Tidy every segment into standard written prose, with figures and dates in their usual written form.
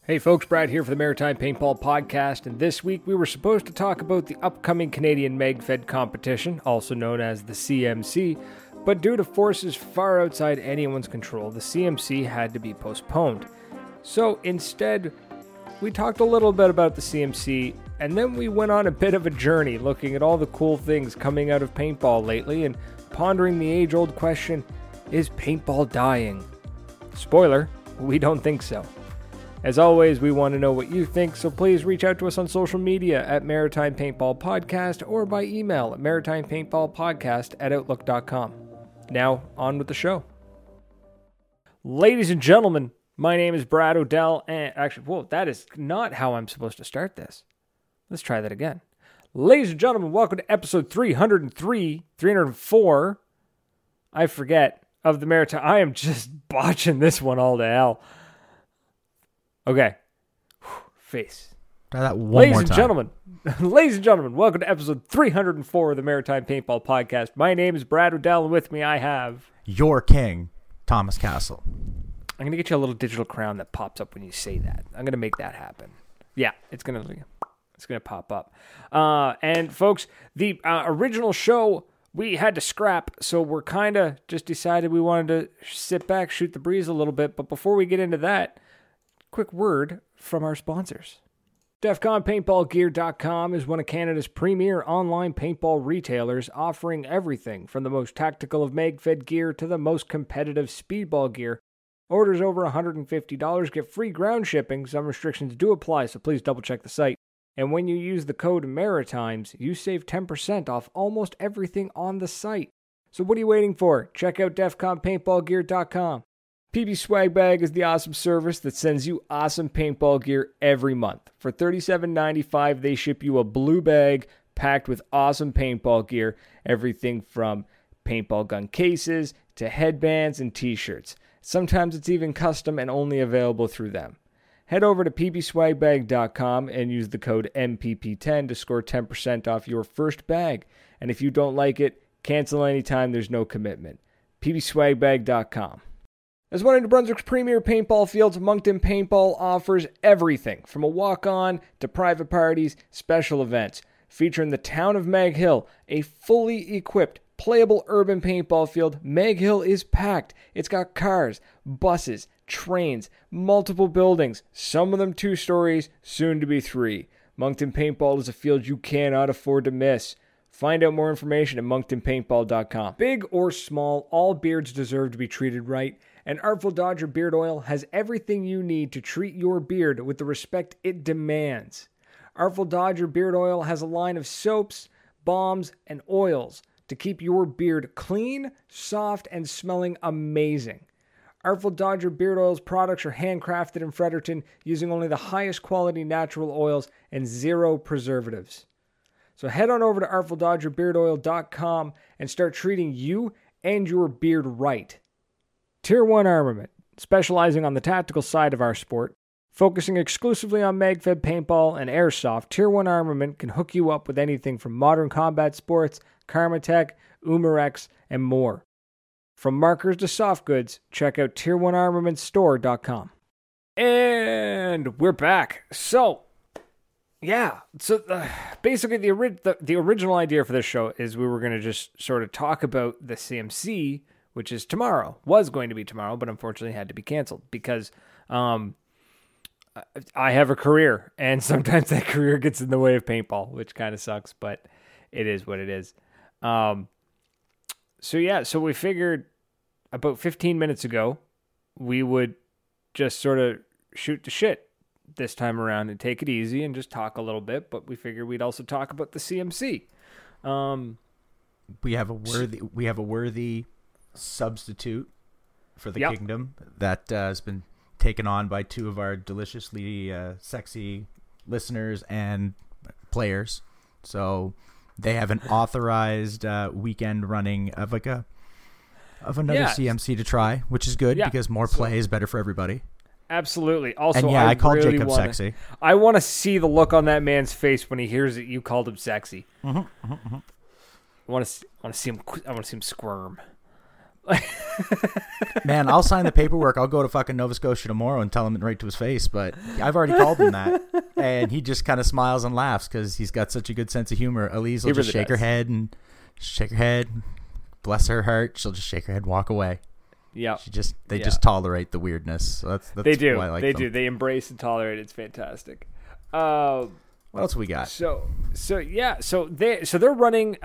Hey folks, Brad here for the Maritime Paintball Podcast, and this week we were supposed to talk about the upcoming Canadian MagFed competition, also known as the CMC, but due to forces far outside anyone's control, the CMC had to be postponed. So instead, we talked a little bit about the CMC, and then we went on a bit of a journey looking at all the cool things coming out of paintball lately and pondering the age-old question, is paintball dying? Spoiler, we don't think so. As always, we want to know what you think, so please reach out to us on social media at Maritime Paintball Podcast or by email at maritimepaintballpodcast@outlook.com. Now, on with the show. Ladies and gentlemen, my name is Brad O'Dell, and that is not how I'm supposed to start this. Let's try that again. Ladies and gentlemen, welcome to episode 304, I forget, of the Maritime. I am just botching this one all to hell. Okay. Face. Try that one more time. Ladies and gentlemen, welcome to episode 304 of the Maritime Paintball Podcast. My name is Brad O'Dell, and with me I have... Your king, Thomas Castle. I'm going to get you a little digital crown that pops up when you say that. I'm going to make that happen. Yeah, it's going to pop up. And folks, the original show we had to scrap, so we're kind of just decided we wanted to sit back, shoot the breeze a little bit. But before we get into that, quick word from our sponsors. DEFCONPaintballGear.com is one of Canada's premier online paintball retailers, offering everything from the most tactical of MagFed gear to the most competitive speedball gear. Orders over $150 get free ground shipping. Some restrictions do apply, so please double check the site. And when you use the code MARITIMES, you save 10% off almost everything on the site. So what are you waiting for? Check out DEFCONPaintballGear.com. PB Swag Bag is the awesome service that sends you awesome paintball gear every month. For $37.95, they ship you a blue bag packed with awesome paintball gear, everything from paintball gun cases to headbands and t-shirts. Sometimes it's even custom and only available through them. Head over to pbswagbag.com and use the code MPP10 to score 10% off your first bag. And if you don't like it, cancel anytime, there's no commitment. pbswagbag.com. As one of New Brunswick's premier paintball fields, Moncton Paintball offers everything from a walk-on to private parties, special events. Featuring the town of Mag Hill, a fully equipped, playable urban paintball field, Mag Hill is packed. It's got cars, buses, trains, multiple buildings, some of them 2 stories, soon to be 3. Moncton Paintball is a field you cannot afford to miss. Find out more information at monctonpaintball.com. Big or small, all beards deserve to be treated right, and Artful Dodger Beard Oil has everything you need to treat your beard with the respect it demands. Artful Dodger Beard Oil has a line of soaps, balms, and oils to keep your beard clean, soft, and smelling amazing. Artful Dodger Beard Oil's products are handcrafted in Fredericton using only the highest quality natural oils and 0 preservatives. So head on over to ArtfulDodgerBeardOil.com and start treating you and your beard right. Tier 1 Armament, specializing on the tactical side of our sport, focusing exclusively on MagFed paintball and airsoft, Tier 1 Armament can hook you up with anything from modern combat sports, Karmatech, Umarex, and more. From markers to soft goods, check out tier1armamentstore.com. And we're back. Basically the original idea for this show is we were going to just sort of talk about the CMC, which is tomorrow. Was going to be tomorrow, but unfortunately had to be canceled because I have a career, and sometimes that career gets in the way of paintball, which kind of sucks, but it is what it is. So we figured about 15 minutes ago, we would just sort of shoot the shit this time around and take it easy and just talk a little bit, but we figured we'd also talk about the CMC. We have a worthy substitute for the kingdom that has been taken on by 2 of our deliciously sexy listeners and players. So they have an authorized weekend running of another CMC to try, which is good because more play is better for everybody. Absolutely. Also, and I called Jacob sexy. I want to see the look on that man's face when he hears that you called him sexy. I want to see him. I want to see him squirm. Man, I'll sign the paperwork. I'll go to fucking Nova Scotia tomorrow and tell him it right to his face. But I've already called him that, and he just kind of smiles and laughs because he's got such a good sense of humor. Elise will just shake her head and shake her head. Bless her heart. She'll just shake her head and walk away. Yeah. They just tolerate the weirdness. So that's they do. Why I like they them. do. They embrace and tolerate it. It's fantastic. What else we got? So they're running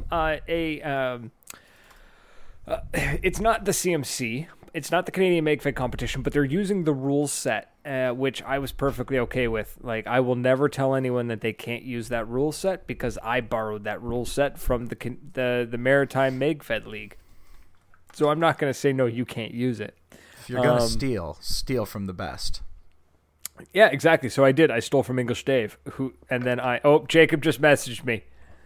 it's not the CMC. It's not the Canadian MegFed competition, but they're using the rule set, which I was perfectly okay with. Like, I will never tell anyone that they can't use that rule set because I borrowed that rule set from the Maritime MegFed League. So I'm not going to say, no, you can't use it. If you're going to steal from the best. Yeah, exactly. So I did. I stole from English Dave, Jacob just messaged me.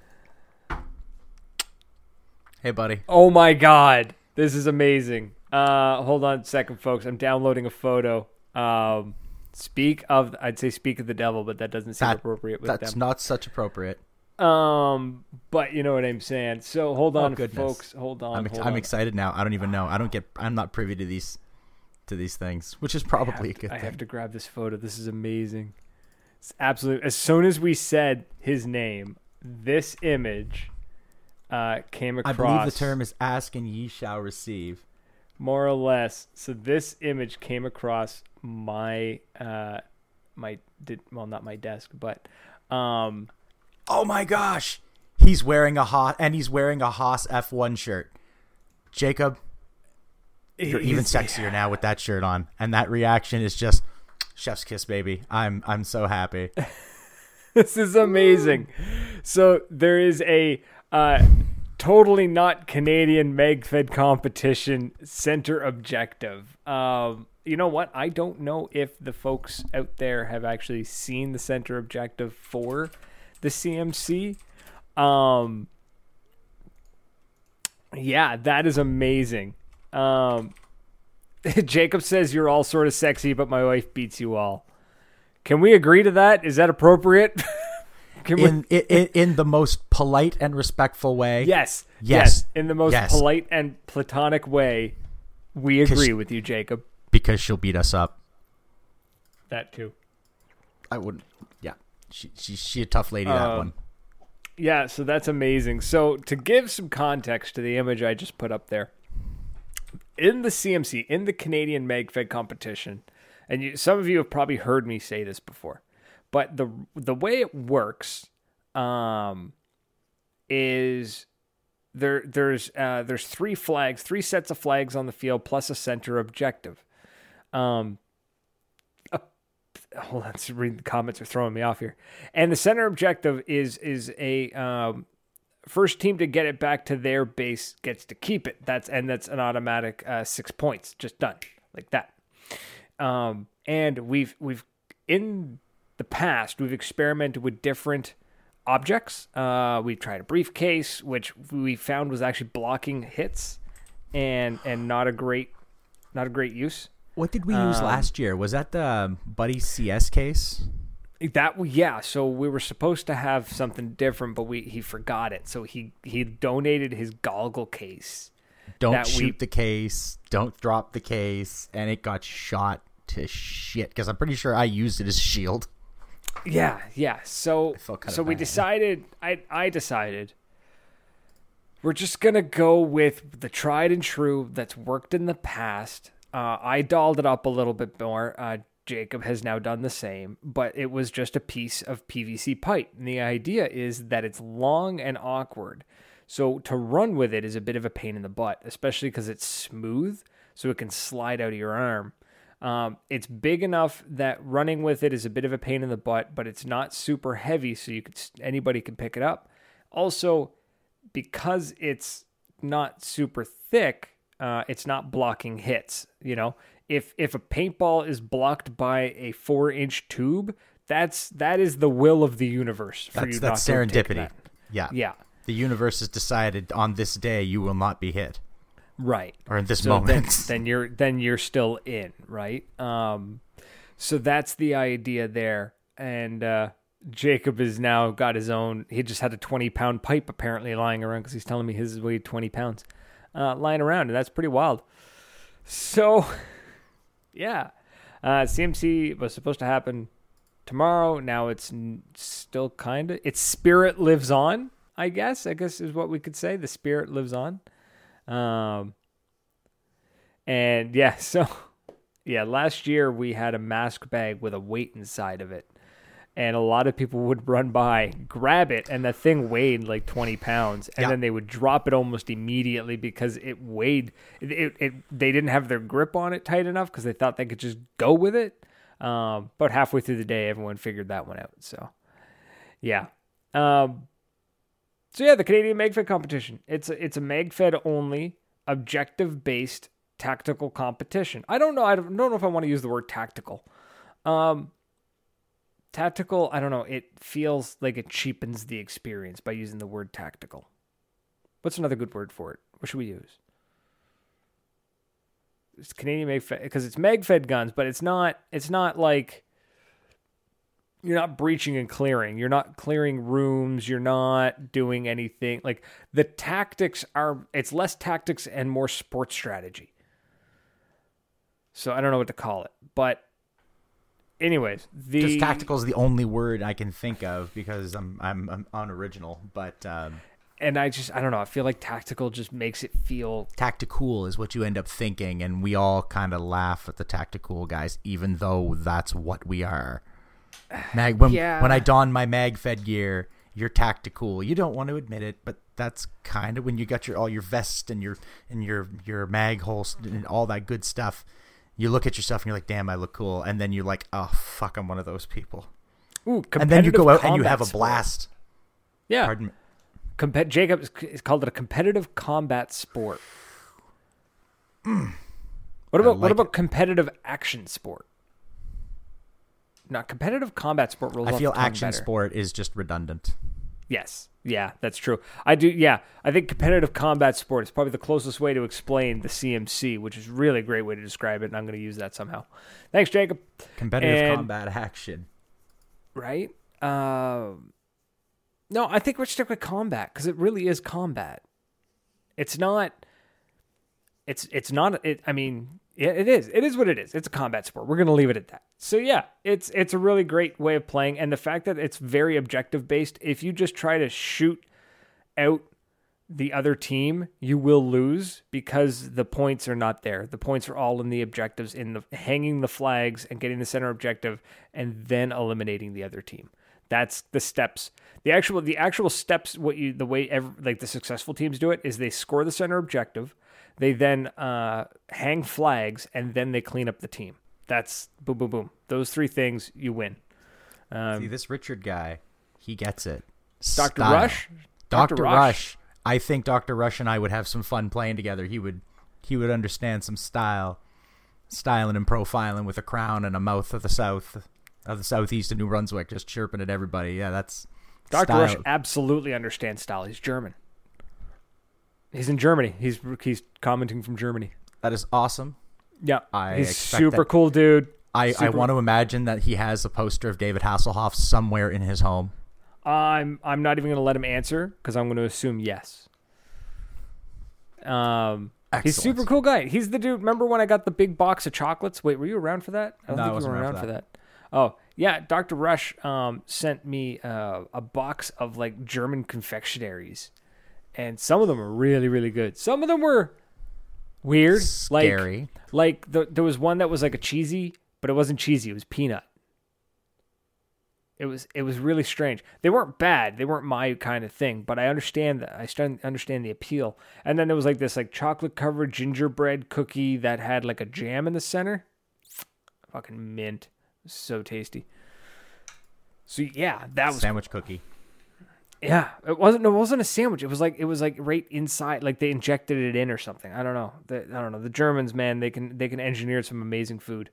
Hey, buddy. Oh my God, this is amazing. Hold on a second, folks. I'm downloading a photo. I'd say speak of the devil, but that doesn't seem appropriate with them. That's not such appropriate. But you know what I'm saying. So hold on, folks. Hold on. I'm excited now. I don't even know. I'm not privy to these things, which is probably a good thing. I have to grab this photo. This is amazing. It's absolute. As soon as we said his name, this image came across. I believe the term is "ask and ye shall receive," more or less. So this image came across not my desk, but oh my gosh, he's wearing a Haas F1 shirt. Jacob, you're even sexier now with that shirt on, and that reaction is just chef's kiss, baby. I'm so happy. This is amazing. So there is a totally not Canadian MegFed competition center objective. You know what? I don't know if the folks out there have actually seen the center objective for the CMC. Yeah, that is amazing. Jacob says you're all sort of sexy, but my wife beats you all. Can we agree to that? Is that appropriate? In the most polite and respectful way. Yes. In the most polite and platonic way, we agree with you, Jacob. Because she'll beat us up. That too. I wouldn't. Yeah, she a tough lady. That one. Yeah, so that's amazing. So to give some context to the image I just put up there, in the CMC, in the Canadian MegFed competition, and some of you have probably heard me say this before, but the way it works is there's 3 sets of flags on the field plus a center objective. Hold on, let's read the comments are throwing me off here. And the center objective is a first team to get it back to their base gets to keep it. That's an automatic 6 points, just done like that. And we've in the past we've experimented with different objects. We tried a briefcase, which we found was actually blocking hits, and not a great use. What did we use last year? Was that the Buddy CS case? So we were supposed to have something different, but he forgot it. So he donated his goggle case. Don't shoot the case. Don't drop the case. And it got shot to shit because I'm pretty sure I used it as a shield. Yeah. So we decided. I decided we're just gonna go with the tried and true that's worked in the past. I dolled it up a little bit more. Jacob has now done the same, but it was just a piece of PVC pipe. And the idea is that it's long and awkward. So to run with it is a bit of a pain in the butt, especially because it's smooth, so it can slide out of your arm. It's big enough that running with it is a bit of a pain in the butt, but it's not super heavy, so anybody can pick it up. Also, because it's not super thick, it's not blocking hits. You know, if a paintball is blocked by a 4-inch tube, that is the will of the universe for you. That's serendipity. Yeah. The universe has decided on this day you will not be hit. Right. Or in this moment. Then you're still in, right? So that's the idea there. And Jacob has now got his own. He just had a 20-pound pipe apparently lying around because he's telling me his weighed 20 pounds. lying around, and that's pretty wild. So, yeah, CMC was supposed to happen tomorrow. Now it's still kind of, its spirit lives on, I guess is what we could say. The spirit lives on. And yeah, so yeah, last year we had a mask bag with a weight inside of it. And a lot of people would run by, grab it, and the thing weighed like 20 pounds. And then they would drop it almost immediately because it weighed. They didn't have their grip on it tight enough because they thought they could just go with it. But halfway through the day, everyone figured that one out. So, yeah. The Canadian MagFed competition. It's a MagFed only, objective-based tactical competition. I don't know if I want to use the word tactical. Tactical, I don't know. It feels like it cheapens the experience by using the word tactical. What's another good word for it? What should we use? It's Canadian MagFed because it's MagFed guns, but it's not like you're not breaching and clearing. You're not clearing rooms. You're not doing anything. Like the tactics it's less tactics and more sports strategy. So I don't know what to call it, but anyways, just tactical is the only word I can think of because I'm unoriginal, but and I don't know. I feel like tactical just makes it feel tactical is what you end up thinking, and we all kind of laugh at the tactical guys, even though that's what we are. When I don my MagFed gear, you're tactical. You don't want to admit it, but that's kind of when you got all your vest and your mag holster and all that good stuff. You look at yourself and you're like, damn, I look cool. And then you're like, oh, fuck, I'm one of those people. Ooh, and then you go out and you have a blast. Sport. Yeah. Pardon me. Jacob has called it a competitive combat sport. What about competitive action sport? Not competitive combat sport rules. I feel action sport is just redundant. Yes. Yeah, that's true. I do. Yeah, I think competitive combat sport is probably the closest way to explain the CMC, which is really a great way to describe it, and I'm going to use that somehow. Thanks, Jacob. Competitive combat action. Right? No, I think we're stick with combat because it really is combat. It's not. It's not. I mean, yeah, it is. It is what it is. It's a combat sport. We're going to leave it at that. So yeah, it's a really great way of playing, and the fact that it's very objective based. If you just try to shoot out the other team, you will lose because the points are not there. The points are all in the objectives, in the hanging the flags and getting the center objective, and then eliminating the other team. That's the steps. The actual steps. The successful teams do it is they score the center objective. They then hang flags, and then they clean up the team. That's boom, boom, boom. Those three things, you win. See, this Richard guy, he gets it. Dr. Rush? Dr. Rush. I think Dr. Rush and I would have some fun playing together. He would understand some styling and profiling with a crown and a mouth of the southeast of New Brunswick, just chirping at everybody. Yeah, that's Dr. Rush absolutely understands style. He's German. He's in Germany. He's commenting from Germany. That is awesome. Yeah, he's super cool, dude. I want to imagine that he has a poster of David Hasselhoff somewhere in his home. I'm not even going to let him answer because I'm going to assume yes. He's a super cool guy. He's the dude. Remember when I got the big box of chocolates? Wait, were you around for that? I wasn't around for that. Oh, yeah. Dr. Rush sent me a box of like German confectionaries, and some of them were really, really good. Some of them were weird, scary. There was one that was like a cheesy, but it wasn't cheesy. It was peanut. It was really strange. They weren't bad. They weren't my kind of thing, but I understand that. I understand the appeal. And then there was like this like chocolate covered gingerbread cookie that had like a jam in the center. Fucking mint. So tasty. So yeah, that was sandwich cookie. Yeah, it wasn't a sandwich. It was like right inside, like they injected it in or something. I don't know. The Germans, man, they can engineer some amazing food.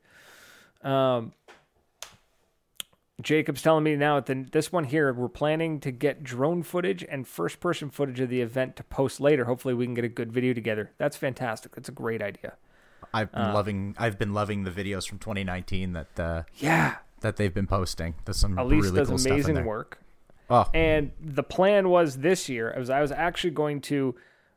Jacob's telling me now that this one here, we're planning to get drone footage and first-person footage of the event to post later. Hopefully, we can get a good video together. That's fantastic. That's a great idea. I've been loving the videos from 2019 that they've been posting. There's some Elise really cool does amazing work. Oh. And the plan was this year, I was actually going to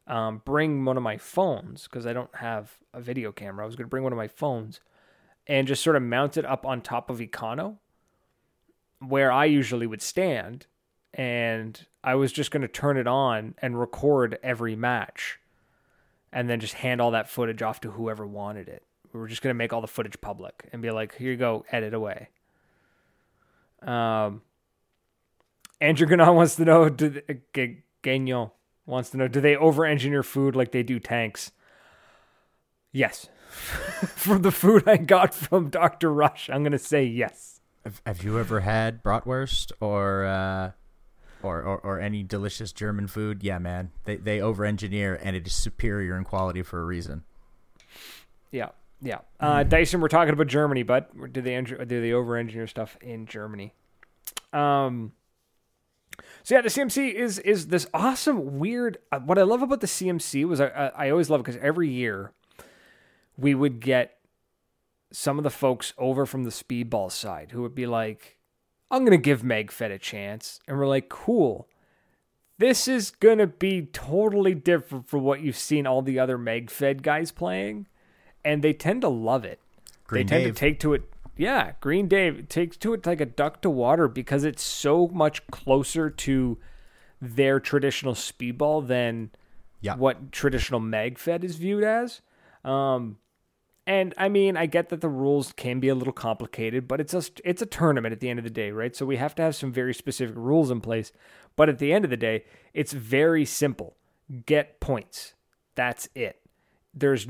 bring one of my phones, because I don't have a video camera. I was going to bring one of my phones and just sort of mount it up on top of Econo, where I usually would stand, and I was just going to turn it on and record every match and then just hand all that footage off to whoever wanted it. We were just going to make all the footage public and be like, here you go, edit away. Andrew Gagnon wants to know, Gagnon wants to know, do they over-engineer food like they do tanks? Yes. From the food I got from Dr. Rush, I'm going to say yes. Have you ever had bratwurst or any delicious German food? Yeah, man. They over-engineer, and it is superior in quality for a reason. Yeah. Dyson, we're talking about Germany, but do they over-engineer stuff in Germany? So yeah, the CMC is this awesome, weird. What I love about the CMC was I always love it because every year we would get some of the folks over from the speedball side who would be like, I'm going to give MegFed a chance. And we're like, cool. This is going to be totally different from what you've seen all the other MegFed guys playing. And they tend to love it. They tend to take to it. Yeah, Green Dave takes to it like a duck to water because it's so much closer to their traditional speedball than what traditional MegFed is viewed as. And I mean, I get that the rules can be a little complicated, but it's a tournament at the end of the day, right? So we have to have some very specific rules in place. But at the end of the day, it's very simple. Get points. That's it. There's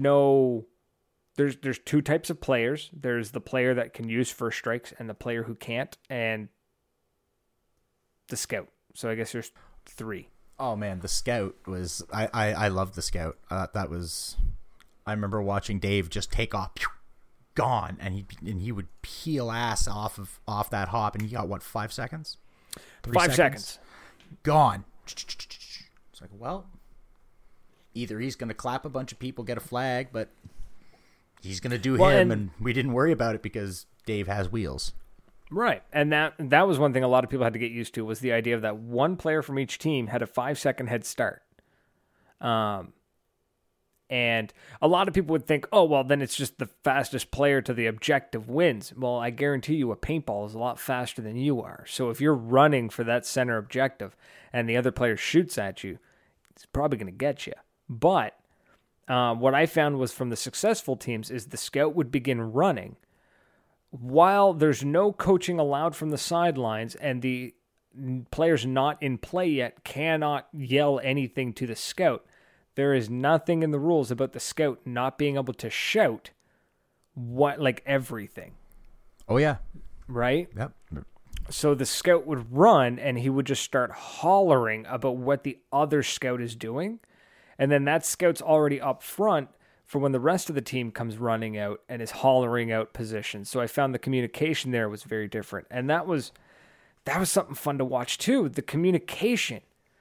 two types of players. There's the player that can use first strikes and the player who can't, and the scout. So I guess there's three. Oh man, the scout was I loved the scout. I remember watching Dave just take off, gone, and he would peel ass off that hop, and he got what, 5 seconds? 5 seconds. Gone. It's like, well, either he's going to clap a bunch of people, get a flag, but he's going to do him, and we didn't worry about it because Dave has wheels. Right, and that was one thing a lot of people had to get used to, was the idea of that one player from each team had a 5-second head start. And a lot of people would think, oh, well, then it's just the fastest player to the objective wins. Well, I guarantee you a paintball is a lot faster than you are. So if you're running for that center objective and the other player shoots at you, it's probably going to get you. But what I found was from the successful teams is the scout would begin running while there's no coaching allowed from the sidelines, and the players not in play yet cannot yell anything to the scout. There is nothing in the rules about the scout not being able to shout everything. Oh, yeah. Right? Yep. So the scout would run, and he would just start hollering about what the other scout is doing. And then that scout's already up front for when the rest of the team comes running out and is hollering out positions. So I found the communication there was very different. And that was something fun to watch too. The communication.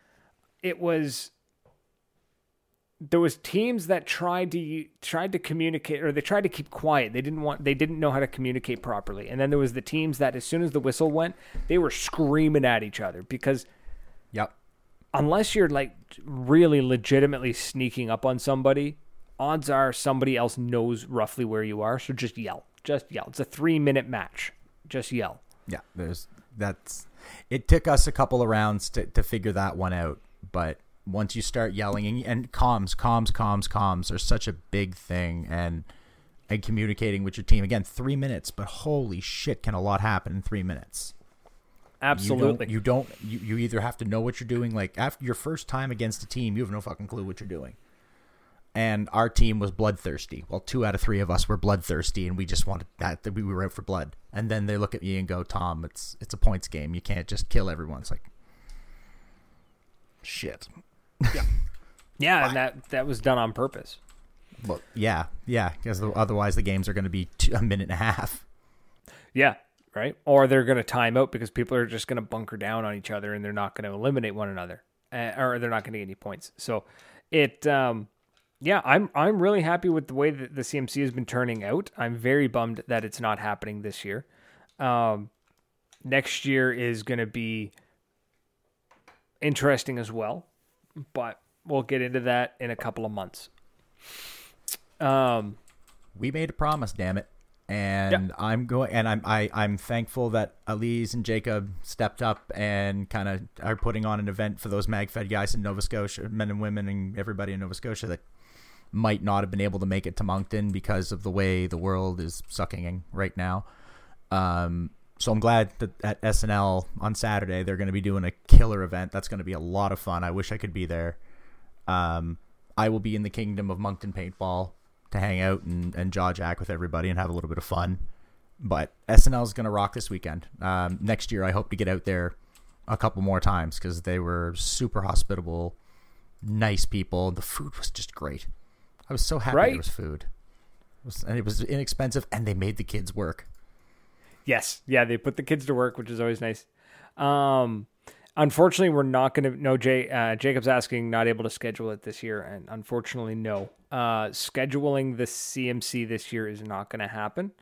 There was teams that tried to communicate, or they tried to keep quiet. They didn't know how to communicate properly. And then there was the teams that as soon as the whistle went, they were screaming at each other because unless you're like really legitimately sneaking up on somebody, odds are somebody else knows roughly where you are. So just yell. Just yell. It's a 3-minute match. Just yell. Yeah, it took us a couple of rounds to figure that one out, but once you start yelling and comms are such a big thing, and communicating with your team, again, 3 minutes, but holy shit, can a lot happen in 3 minutes. Absolutely. You either have to know what you're doing. Like after your first time against a team, you have no fucking clue what you're doing. And our team was bloodthirsty. Well, 2 out of 3 of us were bloodthirsty, and we just wanted that we were out for blood. And then they look at me and go, Tom, it's a points game. You can't just kill everyone. It's like, shit. Yeah, and that was done on purpose. Well, yeah, because otherwise the games are going to be a minute and a half. Yeah, right? Or they're going to time out because people are just going to bunker down on each other and they're not going to eliminate one another, or they're not going to get any points. So I'm really happy with the way that the CMC has been turning out. I'm very bummed that it's not happening this year. Next year is going to be interesting as well. But we'll get into that in a couple of months. We made a promise, damn it. And I'm thankful that Elise and Jacob stepped up and kind of are putting on an event for those MagFed guys in Nova Scotia, men and women and everybody in Nova Scotia that might not have been able to make it to Moncton because of the way the world is sucking right now. So I'm glad that at SNL on Saturday, they're going to be doing a killer event. That's going to be a lot of fun. I wish I could be there. I will be in the kingdom of Moncton Paintball to hang out and jaw jack with everybody and have a little bit of fun. But SNL is going to rock this weekend. Next year, I hope to get out there a couple more times because they were super hospitable, nice people. The food was just great. I was so happy there was food. And it was inexpensive, and they made the kids work. Yes. Yeah, they put the kids to work, which is always nice. Unfortunately, we're not going to... No, Jacob's asking, not able to schedule it this year, and unfortunately, no. Scheduling the CMC this year is not going to happen.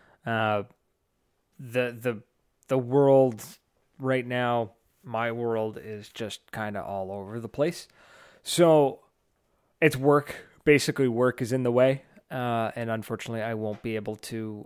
The world right now, my world, is just kind of all over the place. So it's work. Basically, work is in the way, and unfortunately, I won't be able to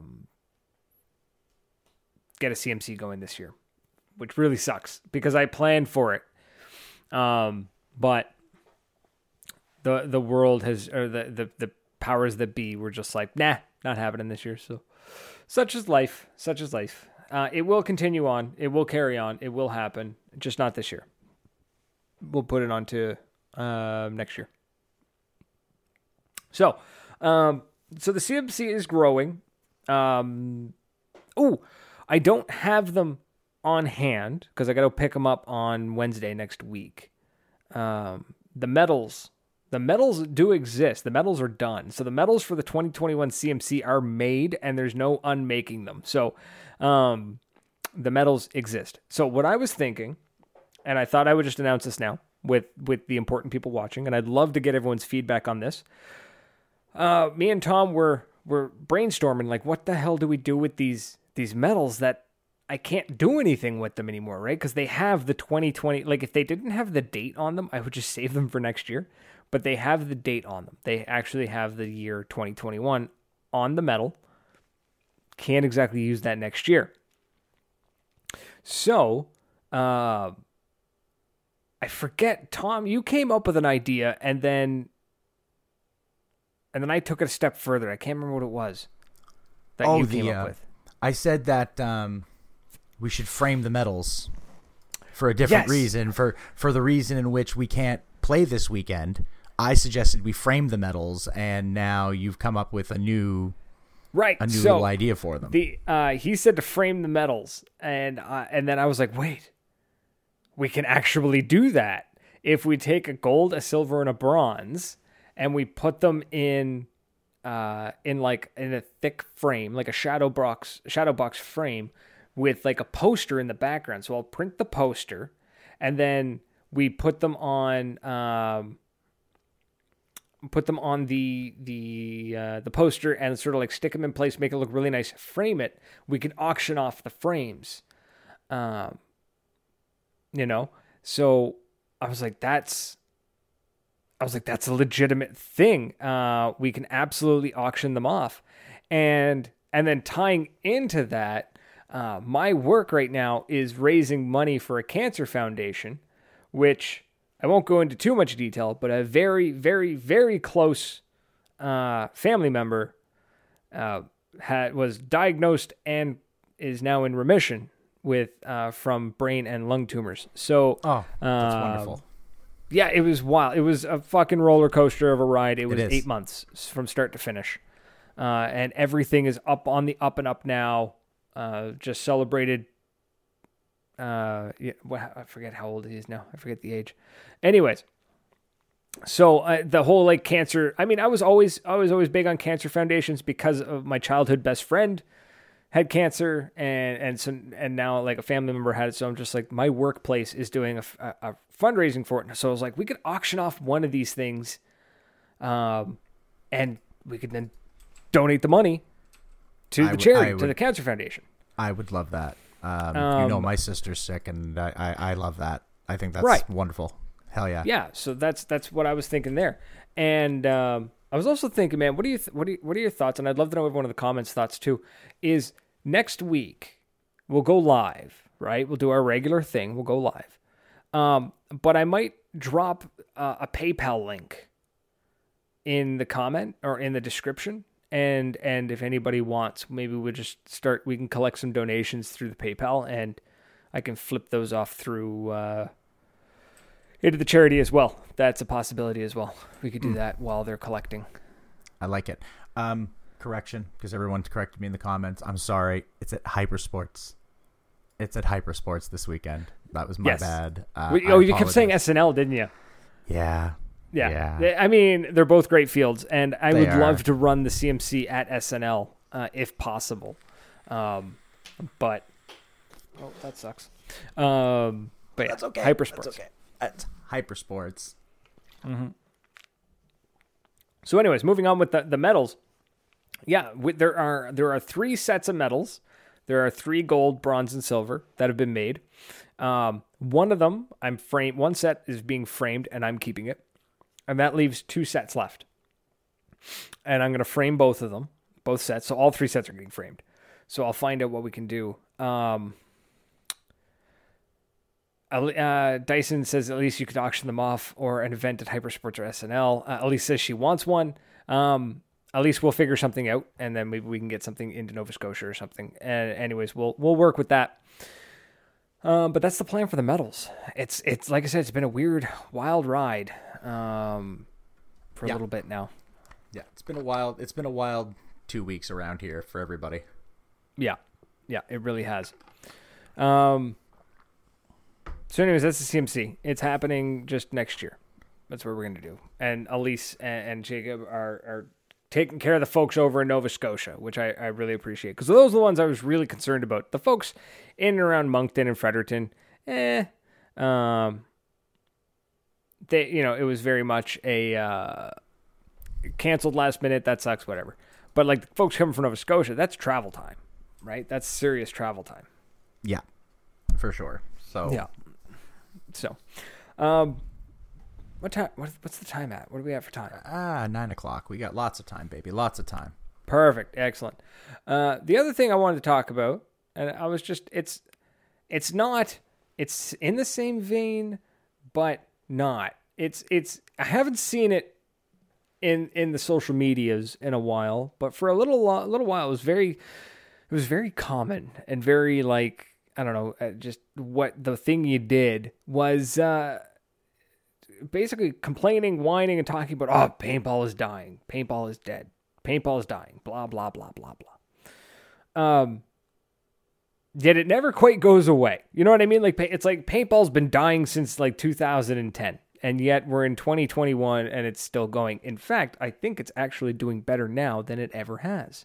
get a CMC going this year, which really sucks because I planned for it. But the world has, or the powers that be were just like, nah, not happening this year. So such is life. It will continue on. It will carry on. It will happen. Just not this year. We'll put it on to next year. So the CMC is growing. I don't have them on hand because I got to pick them up on Wednesday next week. The medals do exist. The medals are done. So the medals for the 2021 CMC are made and there's no unmaking them. So the medals exist. So what I was thinking, and I thought I would just announce this now with the important people watching, and I'd love to get everyone's feedback on this. Me and Tom were brainstorming, like, what the hell do we do with these medals that I can't do anything with them anymore, right? Because they have the 2020, like if they didn't have the date on them, I would just save them for next year, but they have the date on them. They actually have the year 2021 on the medal. Can't exactly use that next year. So, I forget, Tom, you came up with an idea and then I took it a step further. I can't remember what it was that you came up with. I said that we should frame the medals for a different reason, for the reason in which we can't play this weekend. I suggested we frame the medals, and now you've come up with a new little idea for them. He said to frame the medals, and then I was like, wait, we can actually do that if we take a gold, a silver, and a bronze, and we put them in a thick frame, like a shadow box frame with like a poster in the background. So I'll print the poster and then we put them on the poster and sort of like stick them in place, make it look really nice, frame it. We can auction off the frames. So I was like, that's a legitimate thing. We can absolutely auction them off. And then tying into that, my work right now is raising money for a cancer foundation, which I won't go into too much detail, but a very, very, very close family member was diagnosed and is now in remission with from brain and lung tumors. So, that's wonderful. Yeah, it was wild. It was a fucking roller coaster of a ride. It was 8 months from start to finish. And everything is up on the up and up now. Just celebrated. I forget how old he is now. I forget the age. Anyways, so the whole like cancer. I mean, I was always big on cancer foundations because of my childhood best friend had cancer, and now like a family member had it. So I'm just like, my workplace is doing a fundraising for it. So I was like, we could auction off one of these things, and we could then donate the money to the charity, to the Cancer Foundation. I would love that. My sister's sick, and I love that. I think that's wonderful. Hell yeah. Yeah, so that's what I was thinking there. And I was also thinking, man, what are your thoughts? And I'd love to know everyone in the comments thoughts too. Is next week we'll go live, right? We'll do our regular thing. We'll go live. But I might drop a PayPal link in the comment or in the description. And if anybody wants, maybe we can collect some donations through the PayPal, and I can flip those off through into the charity as well. That's a possibility as well. We could do that while they're collecting. I like it. Correction, because everyone's corrected me in the comments. I'm sorry. It's at Hypersports. It's at Hypersports this weekend. That was my bad. You kept saying SNL, didn't you? Yeah. Yeah. I mean, they're both great fields, and I would love to run the CMC at SNL if possible. But that sucks. But that's okay. Hypersports. That's okay. At Hypersports. Mm-hmm. So, anyways, moving on with the medals. Yeah, there are 3 sets of medals. There are 3 gold, bronze, and silver that have been made. One of them, one set is being framed, and I'm keeping it. And that leaves 2 sets left. And I'm going to frame both of them, both sets. So all 3 sets are getting framed. So I'll find out what we can do. Dyson says at least you could auction them off or an event at Hypersports or SNL. Elise says she wants one. At least we'll figure something out, and then maybe we can get something into Nova Scotia or something. And anyways, we'll work with that. But that's the plan for the medals. It's like I said, it's been a weird, wild ride for a little bit now. Yeah, it's been a wild 2 weeks around here for everybody. Yeah, it really has. So anyways, that's the CMC. It's happening just next year. That's what we're going to do. And Elise and Jacob are taking care of the folks over in Nova Scotia, which I really appreciate. Because those are the ones I was really concerned about. The folks in and around Moncton and Fredericton, it was very much a canceled last minute. That sucks, whatever. But like the folks coming from Nova Scotia, that's travel time, right? That's serious travel time. Yeah, for sure. So yeah. So, what time? What's the time at? What are we at for time? 9:00. We got lots of time, baby. Lots of time. Perfect. Excellent. The other thing I wanted to talk about, and I was just, it's in the same vein, but not. I haven't seen it in the social medias in a while, but for a little while, it was very common and very like, I don't know, just what the thing you did was basically complaining, whining, and talking about, paintball is dying. Paintball is dead. Paintball is dying. Blah, blah, blah, blah, blah. Yet it never quite goes away. You know what I mean? Like, it's like paintball's been dying since like 2010. And yet we're in 2021 and it's still going. In fact, I think it's actually doing better now than it ever has.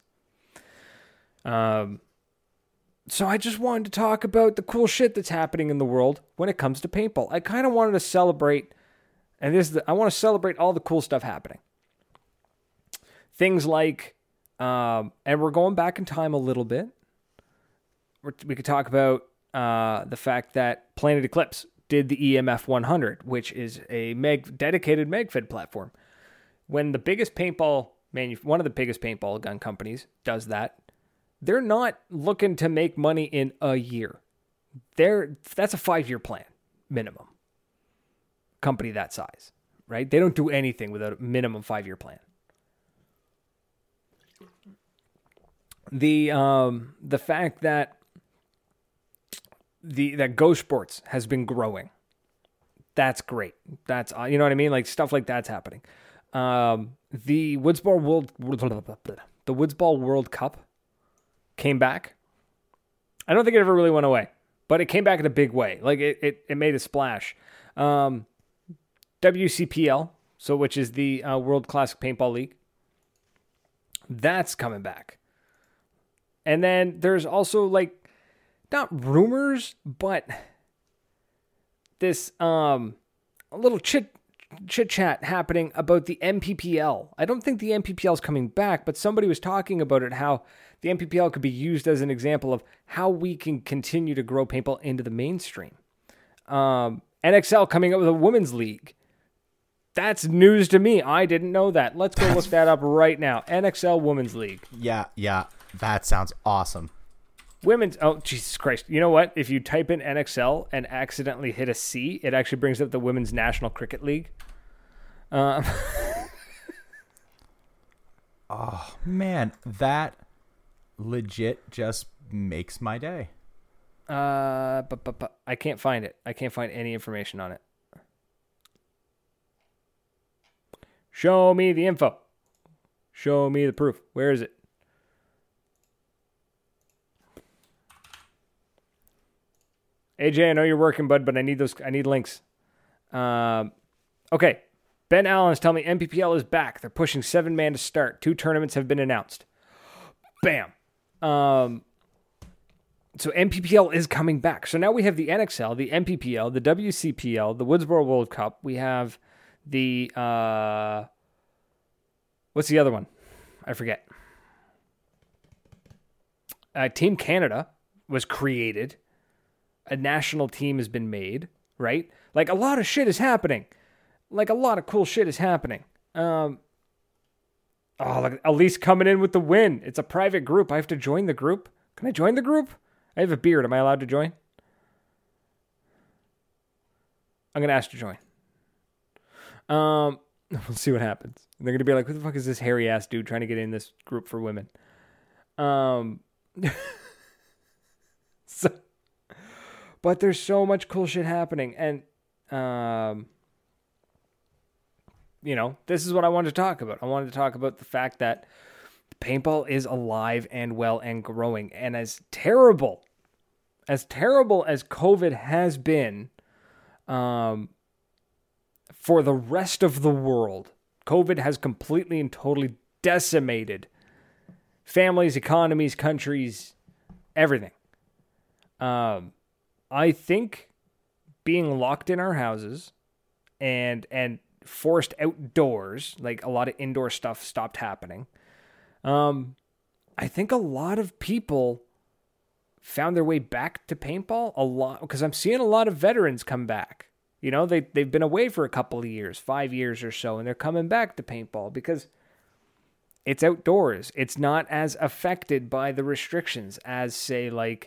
So I just wanted to talk about the cool shit that's happening in the world when it comes to paintball. I kind of wanted to celebrate, and I want to celebrate all the cool stuff happening. Things like, and we're going back in time a little bit. We could talk about the fact that Planet Eclipse did the EMF 100, which is a dedicated MagFed platform. When the biggest one of the biggest paintball gun companies does that, they're not looking to make money in a year. That's a 5-year plan, minimum. Company that size, right? They don't do anything without a minimum 5-year plan. The fact that that Ghost Sports has been growing, that's great. That's, you know what I mean? Like stuff like that's happening. The Woodsball World Cup came back. I don't think it ever really went away, but it came back in a big way. Like it made a splash. WCPL, which is the World Classic Paintball League, that's coming back. And then there's also like, not rumors, but this a little chit chat happening about the MPPL. I don't think the MPPL is coming back, but somebody was talking about it, how the MPPL could be used as an example of how we can continue to grow paintball into the mainstream. And NXL coming up with a women's league. That's news to me. I didn't know that. Let's go look that up right now. NXL Women's League. Yeah. That sounds awesome. Women's. Oh, Jesus Christ. You know what? If you type in NXL and accidentally hit a C, it actually brings up the Women's National Cricket League. Oh, man. That legit just makes my day. But I can't find it. I can't find any information on it. Show me the info. Show me the proof. Where is it? AJ, I know you're working, bud, but I need links. Okay. Ben Allen's telling me NPPL is back. They're pushing 7-man to start. 2 tournaments have been announced. Bam. So NPPL is coming back. So now we have the NXL, the NPPL, the WCPL, the Woodsboro World Cup. We have the what's the other one? I forget. Team Canada was created. A national team has been made, right? Like a lot of shit is happening. Like a lot of cool shit is happening. Look, Elise coming in with the win. It's a private group. I have to join the group. Can I join the group? I have a beard. Am I allowed to join? I'm going to ask to join. We'll see what happens. And they're going to be like, who the fuck is this hairy ass dude trying to get in this group for women? But there's so much cool shit happening. And, this is what I wanted to talk about. I wanted to talk about the fact that paintball is alive and well and growing. And as terrible as COVID has been, for the rest of the world, COVID has completely and totally decimated families, economies, countries, everything. I think being locked in our houses and forced outdoors, like a lot of indoor stuff stopped happening. I think a lot of people found their way back to paintball a lot because I'm seeing a lot of veterans come back. You know, they've been away for a couple of years, 5 years or so, and they're coming back to paintball because it's outdoors. It's not as affected by the restrictions as, say, like,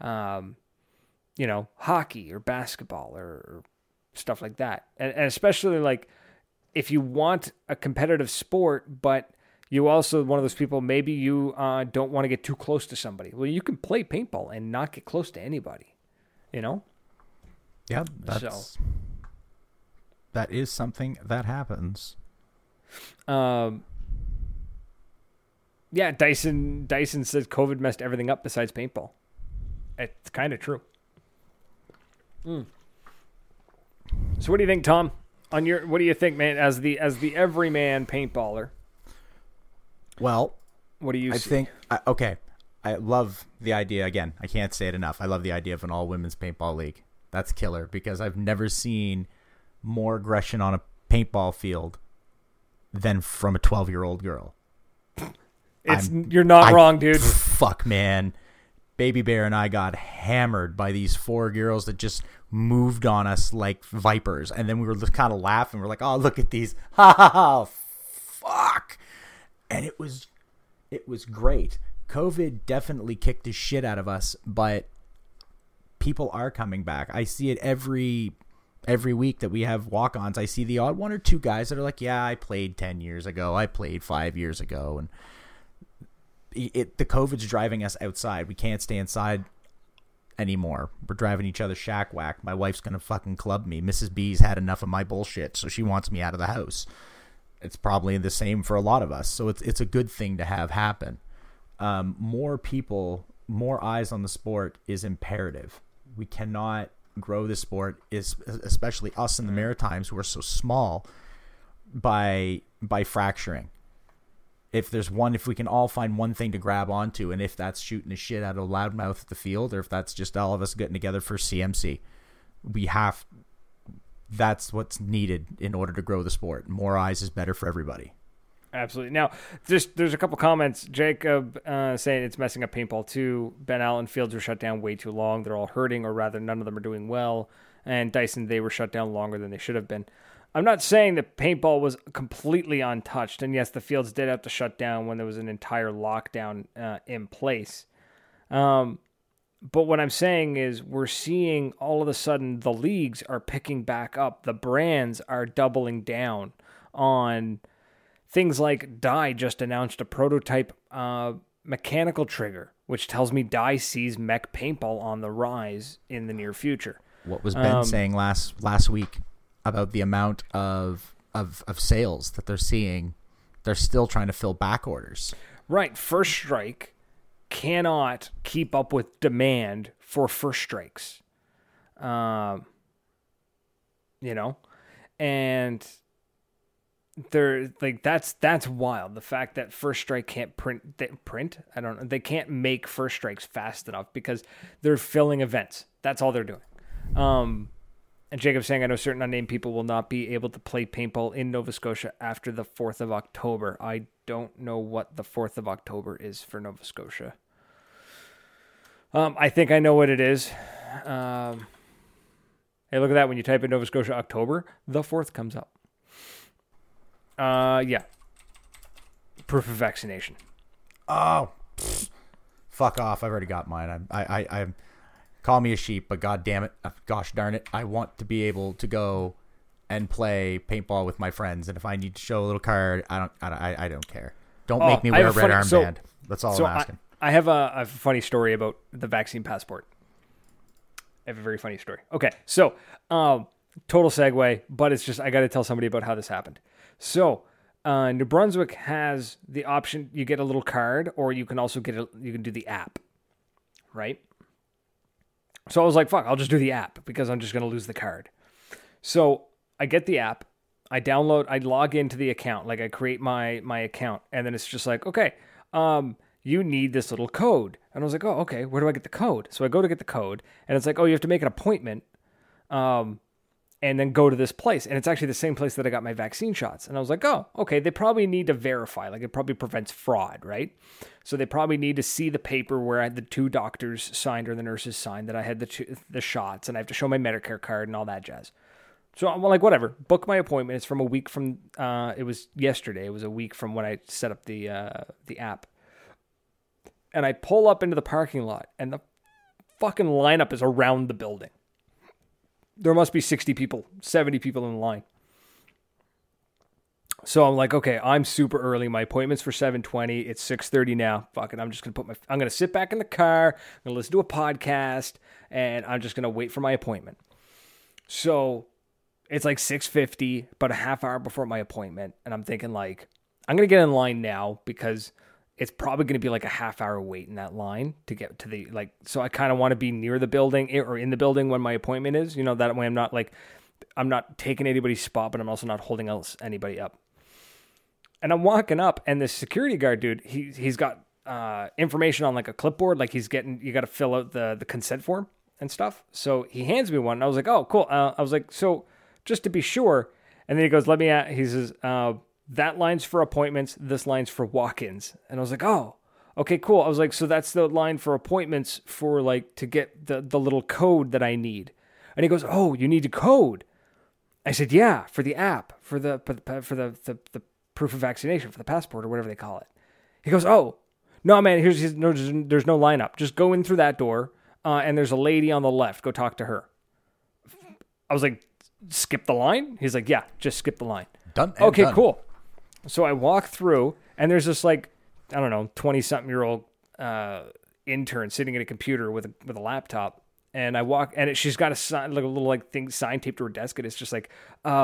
hockey or basketball or stuff like that. And especially, like, if you want a competitive sport, but you also one of those people, maybe you don't want to get too close to somebody. Well, you can play paintball and not get close to anybody, Yeah, that is something that happens. Yeah, Dyson says COVID messed everything up besides paintball. It's kind of true. So what do you think, Tom? What do you think, man, as the everyman paintballer? Well, what do you think? Okay, I love the idea. Again, I can't say it enough. I love the idea of an all-women's paintball league. That's killer because I've never seen more aggression on a paintball field than from a 12-year-old girl. You're not wrong, dude. Fuck, man. Baby Bear and I got hammered by these 4 girls that just moved on us like vipers. And then we were just kind of laughing. We're like, oh, look at these. Ha ha ha. Fuck. And it was great. COVID definitely kicked the shit out of us, but people are coming back. I see it every week that we have walk-ons. I see the odd 1 or 2 guys that are like, yeah, I played 10 years ago. I played 5 years ago. And the COVID's driving us outside. We can't stay inside anymore. We're driving each other shack whack. My wife's going to fucking club me. Mrs. B's had enough of my bullshit, so she wants me out of the house. It's probably the same for a lot of us. So it's a good thing to have happen. More people, more eyes on the sport is imperative. We cannot grow the sport, especially us in the Maritimes who are so small, by fracturing. If we can all find one thing to grab onto, and if that's shooting the shit out of loudmouth at the field, or if that's just all of us getting together for CMC, that's what's needed in order to grow the sport. More eyes is better for everybody. Absolutely. Now, there's a couple comments. Jacob saying it's messing up paintball too. Ben Allen, fields were shut down way too long. They're all hurting, or rather, none of them are doing well. And Dyson, they were shut down longer than they should have been. I'm not saying that paintball was completely untouched. And yes, the fields did have to shut down when there was an entire lockdown in place. But what I'm saying is we're seeing all of a sudden the leagues are picking back up. The brands are doubling down on things like Dye just announced a prototype mechanical trigger, which tells me Dye sees mech paintball on the rise in the near future. What was Ben saying last week about the amount of sales that they're seeing? They're still trying to fill back orders. Right. First Strike cannot keep up with demand for First Strikes. And they're like, that's wild. The fact that First Strike can't print, I don't know. They can't make First Strikes fast enough because they're filling events. That's all they're doing. And Jacob's saying, I know certain unnamed people will not be able to play paintball in Nova Scotia after the 4th of October. I don't know what the 4th of October is for Nova Scotia. I think I know what it is. Hey, look at that. When you type in Nova Scotia October, the 4th comes up. Yeah. Proof of vaccination. Oh, fuck off. I've already got mine. I'm call me a sheep, but god damn it. Gosh darn it. I want to be able to go and play paintball with my friends. And if I need to show a little card, I don't care. Don't make me wear a red armband. That's all I'm asking. I have a funny story about the vaccine passport. I have a very funny story. Okay, so total segue, but it's just I got to tell somebody about how this happened. So New Brunswick has the option: you get a little card, or you can also you can do the app, right? So I was like, "Fuck, I'll just do the app because I'm just gonna lose the card." So I get the app, I log into the account, like I create my account, and then it's just like, okay, you need this little code. And I was like, oh, okay, where do I get the code? So I go to get the code, and it's like, oh, you have to make an appointment, and then go to this place. And it's actually the same place that I got my vaccine shots. And I was like, oh, okay, they probably need to verify. Like, it probably prevents fraud, right? So they probably need to see the paper where I had the 2 doctors signed or the nurses signed that I had the shots, and I have to show my Medicare card and all that jazz. So I'm like, whatever, book my appointment. It's from a week from, it was yesterday. It was a week from when I set up the app. And I pull up into the parking lot, and the fucking lineup is around the building. There must be 60 people, 70 people in the line. So I'm like, okay, I'm super early. My appointment's for 7:20. It's 6:30 now. Fuck it. I'm just going to I'm going to sit back in the car. I'm going to listen to a podcast, and I'm just going to wait for my appointment. So it's like 6:50, about a half hour before my appointment. And I'm thinking like, I'm going to get in line now because it's probably going to be like a half hour wait in that line to get to the, like, so I kind of want to be near the building or in the building when my appointment is, that way I'm not taking anybody's spot, but I'm also not holding anybody up. And I'm walking up, and this security guard dude, he's got information on like a clipboard, like you got to fill out the consent form and stuff. So he hands me one, and I was like, oh, cool. I was like, so just to be sure. And then he goes, he says, that line's for appointments, this line's for walk-ins. And I was like, oh, okay, cool. I was like, so that's the line for appointments for like to get the little code that I need. And he goes, oh, you need a code. I said, yeah, for the app, for the proof of vaccination, for the passport or whatever they call it. He goes, oh, no, man, there's no lineup. Just go in through that door, and there's a lady on the left. Go talk to her. I was like, skip the line? He's like, yeah, just skip the line. Done. Okay, done. Cool. So I walk through, and there's this like, I don't know, 20-something-year-old intern sitting at a computer with a laptop. And I walk, and she's got a sign, like a little like thing sign taped to her desk, and it's just like,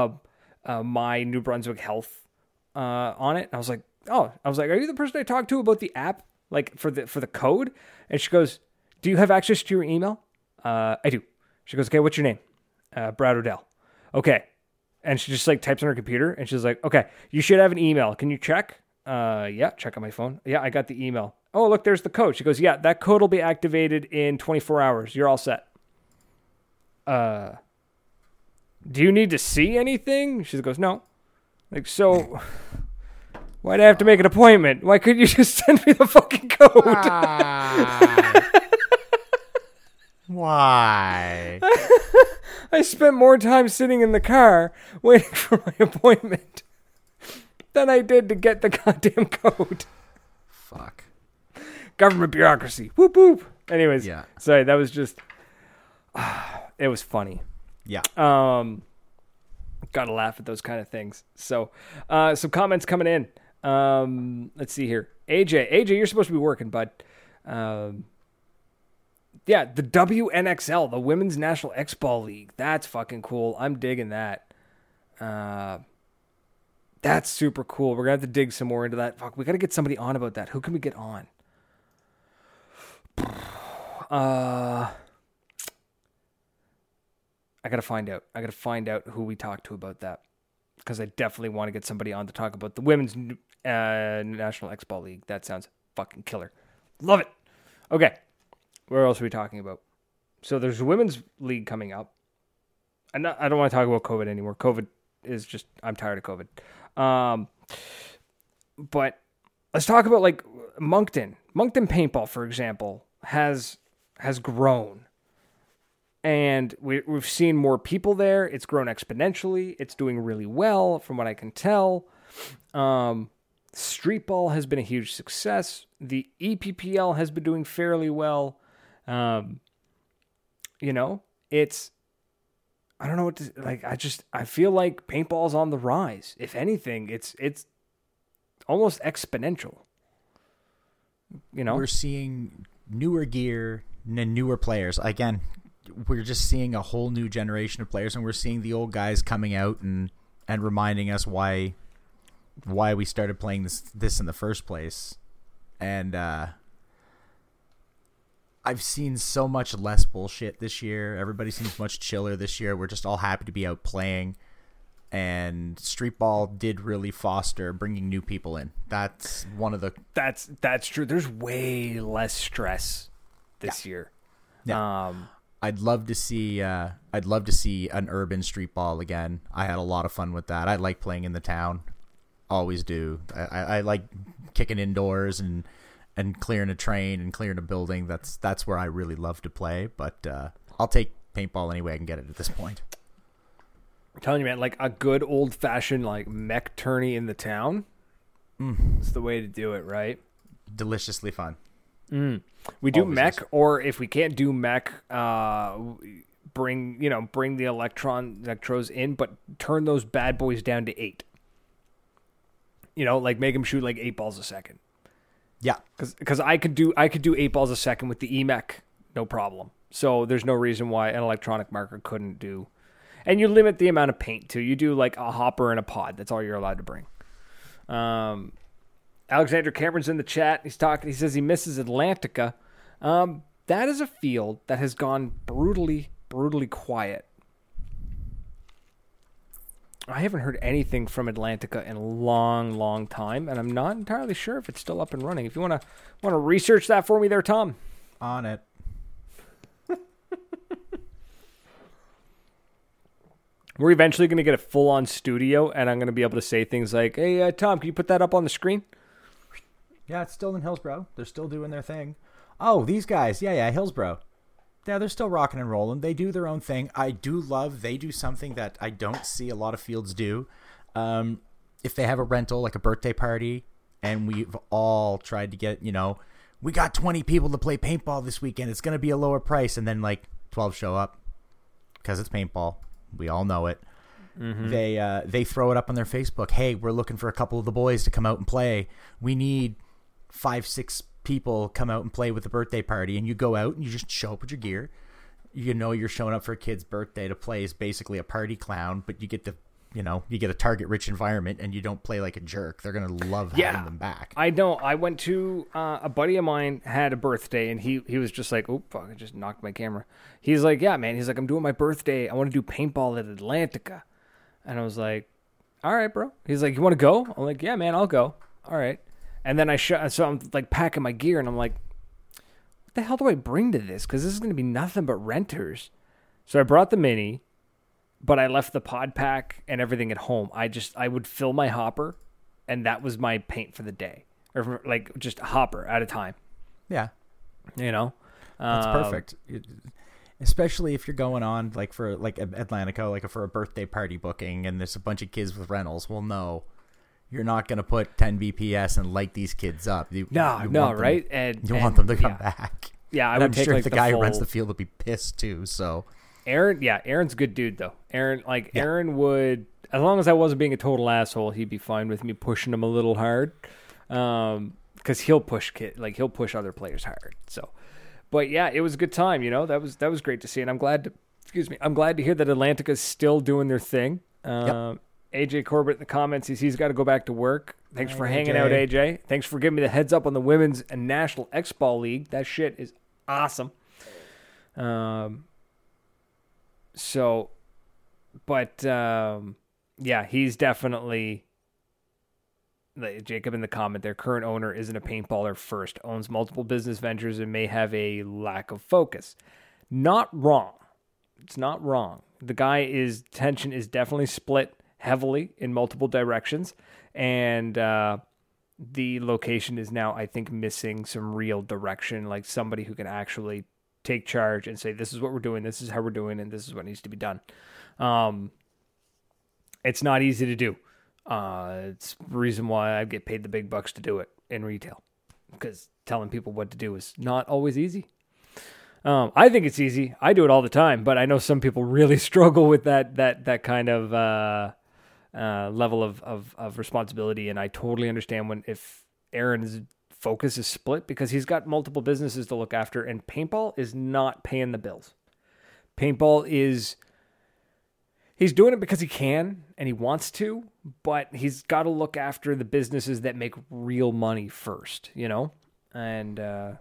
my New Brunswick Health on it. And I was like, are you the person I talked to about the app, like for the code? And she goes, do you have access to your email? I do. She goes, okay, what's your name? Brad Odell. Okay. And she just like types on her computer, and she's like, okay, you should have an email. Can you check? Yeah, check on my phone. Yeah, I got the email. Oh, look, there's the code. She goes, yeah, that code will be activated in 24 hours. You're all set. Do you need to see anything? She goes, no. Like, so Why'd I have to make an appointment? Why couldn't you just send me the fucking code? Why? I spent more time sitting in the car waiting for my appointment than I did to get the goddamn code. Fuck. Government bureaucracy. Whoop whoop. Anyways, Yeah. sorry, that was just... it was funny. Yeah. Gotta laugh at those kind of things. So, some comments coming in. Let's see here. AJ, you're supposed to be working, bud. Yeah, the WNXL, the Women's National X-Ball League. That's fucking cool. I'm digging that. That's super cool. We're going to have to dig some more into that. Fuck, we got to get somebody on about that. Who can we get on? I got to find out. I got to find out who we talk to about that. Because I definitely want to get somebody on to talk about the Women's National X-Ball League. That sounds fucking killer. Love it. Okay. Where else are we talking about? So there's a women's league coming up. I don't want to talk about COVID anymore. COVID is just, I'm tired of COVID. But let's talk about like Moncton. Moncton paintball, for example, has grown. And we've seen more people there. It's grown exponentially. It's doing really well from what I can tell. Street ball has been a huge success. The EPPL has been doing fairly well. It's, I don't know what to, like, I feel like paintball's on the rise. If anything, it's almost exponential. We're seeing newer gear and newer players. Again, we're just seeing a whole new generation of players, and we're seeing the old guys coming out and reminding us why we started playing this in the first place. And, I've seen so much less bullshit this year. Everybody seems much chiller this year. We're just all happy to be out playing. And street ball did really foster bringing new people in. That's one of the... That's true. There's way less stress this year. Yeah. I'd love to see an urban street ball again. I had a lot of fun with that. I like playing in the town. Always do. I like kicking indoors and clearing a train and clearing a building. That's where I really love to play. But I'll take paintball any way I can get it at this point. I'm telling you, man, like a good old-fashioned like mech tourney in the town. It's the way to do it, right? Deliciously fun. We do mech, or if we can't do mech, bring the electros in, but turn those bad boys down to 8. Like make them shoot like 8 balls a second. Yeah, because I could do 8 balls a second with the EMEC, no problem. So there's no reason why an electronic marker couldn't do. And you limit the amount of paint too. You do like a hopper and a pod. That's all you're allowed to bring. Alexander Cameron's in the chat. He's talking. He says he misses Atlantica. That is a field that has gone brutally quiet. I haven't heard anything from Atlantica in a long time, and I'm not entirely sure if it's still up and running. If you want to research that for me there, Tom. On it. We're eventually going to get a full-on studio, and I'm going to be able to say things like, hey, Tom, can you put that up on the screen? Yeah, it's still in Hillsborough. They're still doing their thing. Oh, these guys. Yeah, Hillsborough. Yeah, they're still rocking and rolling. They do their own thing. I do love they do something that I don't see a lot of fields do. If they have a rental, like a birthday party, and we've all tried to get, we got 20 people to play paintball this weekend. It's going to be a lower price. And then, 12 show up because it's paintball. We all know it. Mm-hmm. They throw it up on their Facebook. Hey, we're looking for a couple of the boys to come out and play. We need 5-6 people come out and play with the birthday party. And you go out and you just show up with your gear. You're showing up for a kid's birthday to play is basically a party clown, but you get to, you get a target rich environment and you don't play like a jerk. They're going to love having them back. I know. I went to a buddy of mine had a birthday and he was just like, oh, fuck, I just knocked my camera. He's like, yeah, man. He's like, I'm doing my birthday. I want to do paintball at Atlantica. And I was like, all right, bro. He's like, you want to go? I'm like, yeah, man, I'll go. All right. And then so I'm like packing my gear and I'm like, what the hell do I bring to this? Because this is going to be nothing but renters. So I brought the Mini, but I left the pod pack and everything at home. I would fill my hopper and that was my paint for the day, or like just a hopper at a time. Yeah, that's perfect. Especially if you're going on like for like Atlantico, like for a birthday party booking, and there's a bunch of kids with rentals. Well, no, you're not going to put 10 BPS and light these kids up. You right? You want them to come back. Yeah, I'm sure the guy who runs the field will be pissed too. So Aaron's a good dude though. Aaron would, as long as I wasn't being a total asshole, he'd be fine with me pushing him a little hard, because he'll push other players hard. So. But yeah, it was a good time, That was great to see, and I'm glad to hear that Atlantica's still doing their thing. AJ Corbett in the comments, he's got to go back to work. Thanks for hanging out, AJ. Thanks for giving me the heads up on the Women's and National X-Ball League. That shit is awesome. He's definitely... Jacob in the comment, their current owner isn't a paintballer first, owns multiple business ventures, and may have a lack of focus. Not wrong. It's not wrong. The guy's attention is definitely split heavily in multiple directions, and the location is now, I think, missing some real direction, like somebody who can actually take charge and say, this is what we're doing, this is how we're doing, and this is what needs to be done. It's not easy to do. It's the reason why I get paid the big bucks to do it in retail, because telling people what to do is not always easy. I think it's easy. I do it all the time, but I know some people really struggle with that kind of level of responsibility, and I totally understand if Aaron's focus is split, because he's got multiple businesses to look after, and paintball is not paying the bills. Paintball is... He's doing it because he can and he wants to, but he's got to look after the businesses that make real money first, And and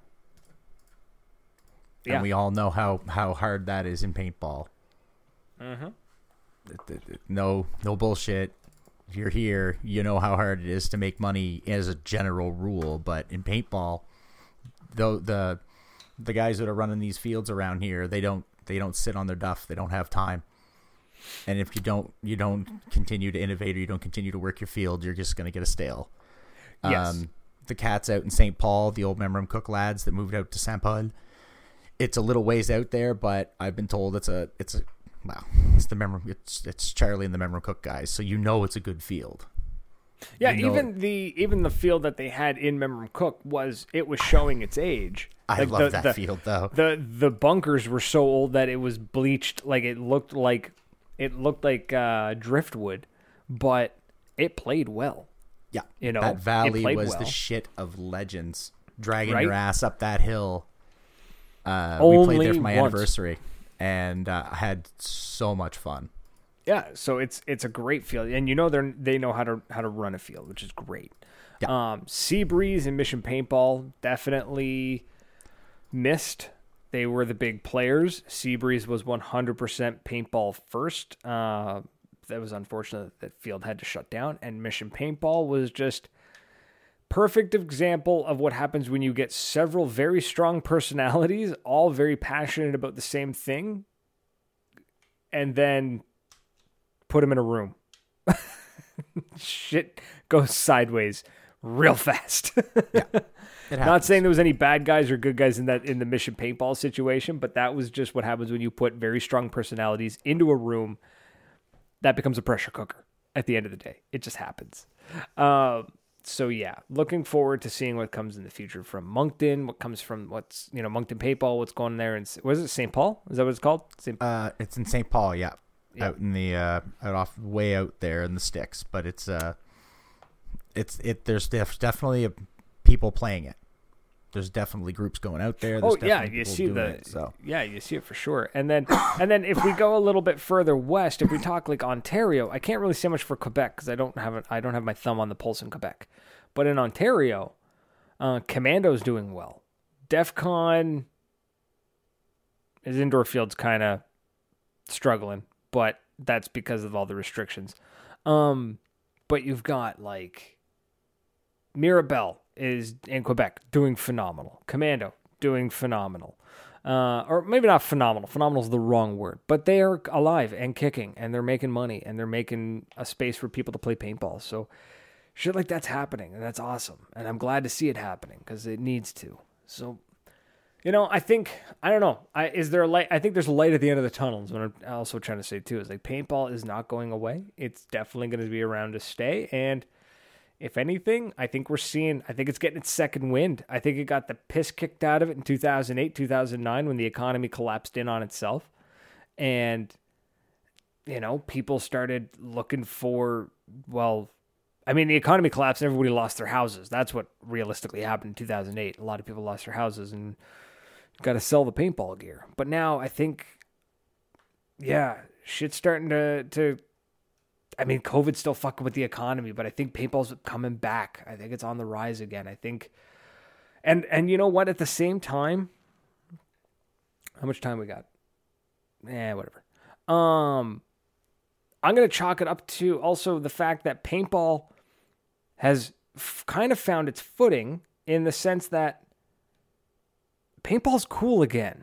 we all know how hard that is in paintball. Mm-hmm. No bullshit. If you're here, you know how hard it is to make money as a general rule. But in paintball, though the guys that are running these fields around here, they don't sit on their duff. They don't have time. And if you don't continue to innovate, or you don't continue to work your field, you're just going to get a stale. Yes. The Cats out in St. Paul, the old Memram Cook lads that moved out to St. Paul. It's a little ways out there, but I've been told it's the Memram. It's Charlie and the Memram Cook guys, so it's a good field. Yeah, even the field that they had in Memram Cook was showing its age. I love that field though. The bunkers were so old that it was bleached, like it looked like driftwood, but it played well. Yeah, that valley was the shit of legends. Dragging your ass up that hill. We played there for my anniversary, and I had so much fun. Yeah, so it's a great field, and they know how to run a field, which is great. Yeah. Seabreeze and Mission Paintball definitely missed. They were the big players. Seabreeze was 100% paintball first. That was unfortunate that field had to shut down, and Mission Paintball was just perfect example of what happens when you get several very strong personalities, all very passionate about the same thing, and then put them in a room. Shit goes sideways real fast. Yeah, not saying there was any bad guys or good guys in the Mission Paintball situation, but that was just what happens when you put very strong personalities into a room. That becomes a pressure cooker at the end of the day. It just happens. So yeah, looking forward to seeing what comes in the future from Moncton, what comes from Moncton Paintball, what's going there. And was it St. Paul? Is that what it's called? It's in St. Paul. Yeah. Out in the way out there in the sticks, but there's definitely people playing it. There's definitely groups going out there. There's you see you see it for sure. And then if we go a little bit further west, if we talk like Ontario, I can't really say much for Quebec because I don't have my thumb on the pulse in Quebec, but in Ontario, Commando's doing well. DEFCON, his indoor field's kind of struggling, but that's because of all the restrictions. But you've got like Mirabel is in Quebec doing phenomenal. Commando doing phenomenal. Or maybe not phenomenal. Phenomenal is the wrong word. But they are alive and kicking, and they're making money, and they're making a space for people to play paintball. So shit like that's happening, and that's awesome. And I'm glad to see it happening because it needs to. So, you know, I don't know. Is there a light? I think there's a light at the end of the tunnel is what I'm also trying to say too. Is like paintball is not going away. It's definitely going to be around to stay. And if anything, I think it's getting its second wind. I think it got the piss kicked out of it in 2008, 2009 when the economy collapsed in on itself. And, you know, people started looking for, well, I mean, the economy collapsed and everybody lost their houses. That's what realistically happened in 2008. A lot of people lost their houses and got to sell the paintball gear. But now I think, yeah, shit's starting to I mean, COVID's still fucking with the economy, but I think paintball's coming back. I think it's on the rise again. I think, and you know what? At the same time, how much time we got? Whatever. I'm going to chalk it up to also the fact that paintball has kind of found its footing in the sense that paintball's cool again.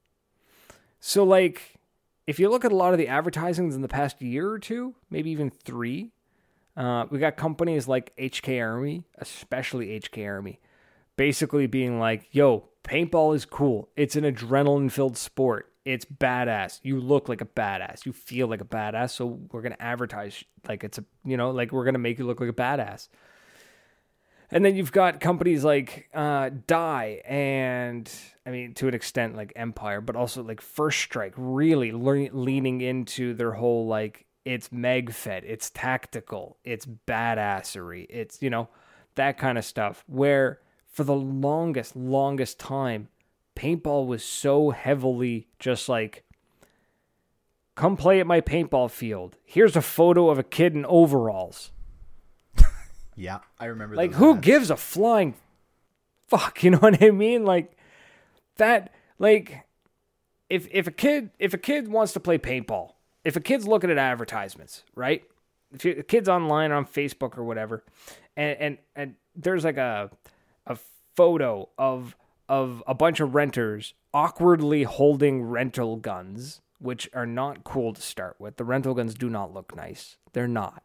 So, like, if you look at a lot of the advertisings in the past year or two, maybe even 3, we got companies like HK Army, especially HK Army, basically being like, yo, paintball is cool. It's an adrenaline-filled sport. It's badass. You look like a badass. You feel like a badass. So we're going to advertise like it's a, you know, like we're going to make you look like a badass. And then you've got companies like Die and, I mean, to an extent, like Empire, but also like First Strike, really leaning into their whole, like, it's meg-fed, it's tactical, it's badassery, it's, you know, that kind of stuff. Where for the longest time, paintball was so heavily just like, come play at my paintball field. Here's a photo of a kid in overalls. Yeah, I remember. Like, who gives a flying fuck? You know what I mean? Like that. Like, if a kid wants to play paintball, if a kid's looking at advertisements, right? If a kid's online on Facebook or whatever, and there's like a photo of a bunch of renters awkwardly holding rental guns, which are not cool to start with. The rental guns do not look nice. They're not.